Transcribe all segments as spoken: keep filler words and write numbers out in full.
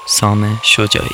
سام شجاعی.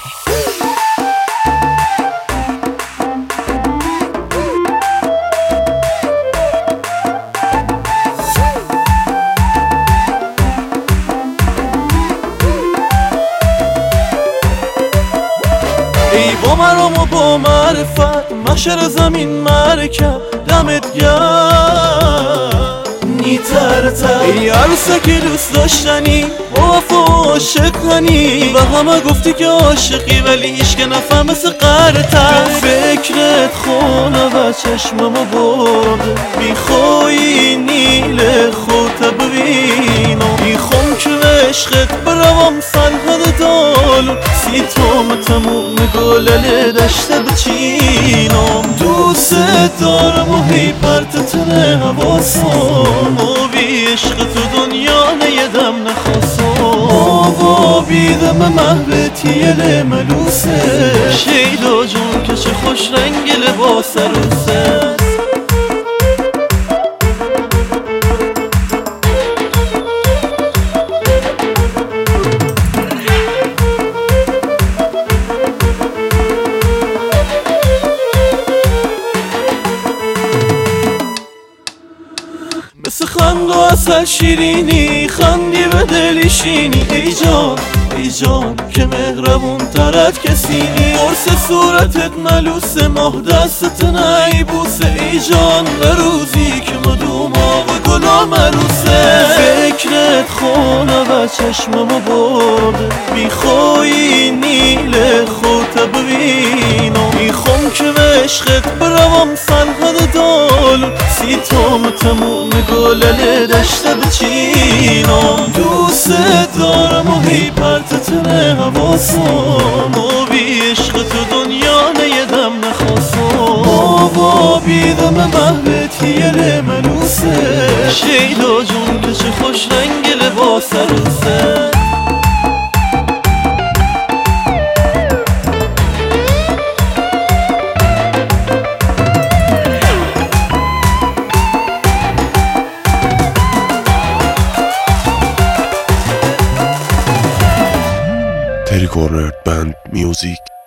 ای با مرام و با معرفت محشر زمین مرکب دمت گرم نیترتر ای عروسک دوست داشتنی با وفا عاشقانی و همه گفتی که عاشقی ولی هیچ که نفهم مثل قرتر فکرت خونه و چشممو برده میخوایی نیل خودت ببینم میخوام که به عشقت بروم سرحد دالو سی توم تموم گلل دشته بچینم دوست دارم و هی پرتتنه حواسم و بی عشق تو دنیا نیدم نخواستم و بیدم محبتیل ملوسه شیدا جون که چه خوش رنگ لباس عروسه مثل خند و اصل شیرینی خندی به دلیشینی ای جان ای جان که مهربون ترت کسی نی قرص صورتت ملوس ماه دستت نیبوسه ای جان به روزی که مدوم و گلام عروسه فکرت خونه و چشممو برده میخوایی نیل خودت ببینم میخوام که به عشقت بروم سرحد دالو سی توم تموم گلل دشته بچینم دوست دارم و هی پرتتنه حواسم و بی عشق تو دنیا نیدم نخواستم بابا بیدم محبتیل ملوسه شیدا جون که چه خوش رنگ لباس عروسه Teddy Corner Band Music